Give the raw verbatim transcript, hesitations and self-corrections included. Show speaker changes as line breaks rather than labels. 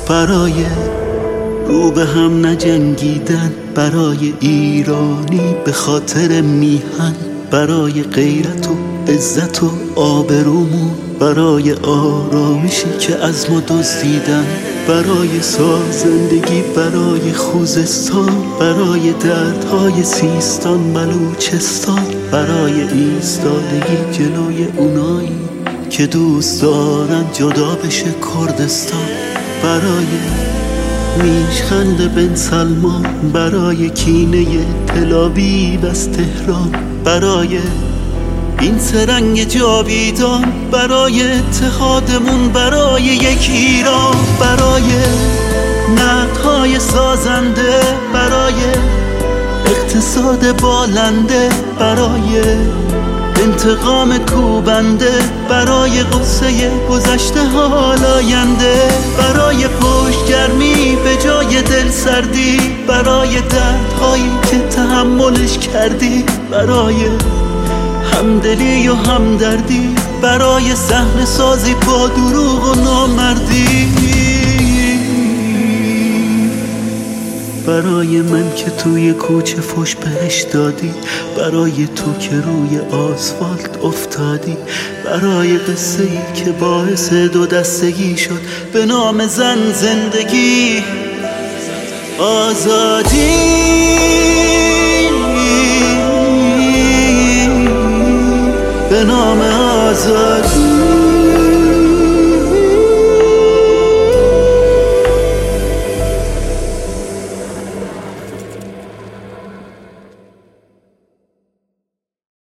برای رو به هم نجنگیدن، برای ایرانی به خاطر میهن، برای غیرت و عزت و آبرومون، برای آرامشی که از ما دزدیدن، برای سازندگی، برای خوزستان، برای دردهای سیستان بلوچستان، برای ایستادگی جلوی اونایی که دوست دارن جدا بشه کردستان، برای نیشخند بن سلمان، برای کینه تل‌آویو از تهران، برای این سرنگ جاویدان، برای اتحادمون، برای یک ایران، برای نقدهای سازنده، برای اقتصاد بالنده، برای انتقام کوبنده، برای قصه گذشته حال آینده، برای پشتگرمی به جای دل سردی، برای دردهایی که تحملش کردی، برای همدلی و همدردی، برای صحنه سازی با دروغ و نامردی، برای من که توی کوچه فش بهش دادی، برای تو که روی آسفالت افتادی، برای قصه ای که باعث دو دستگی شد به نام زن زندگی آزادی، به نام آزادی.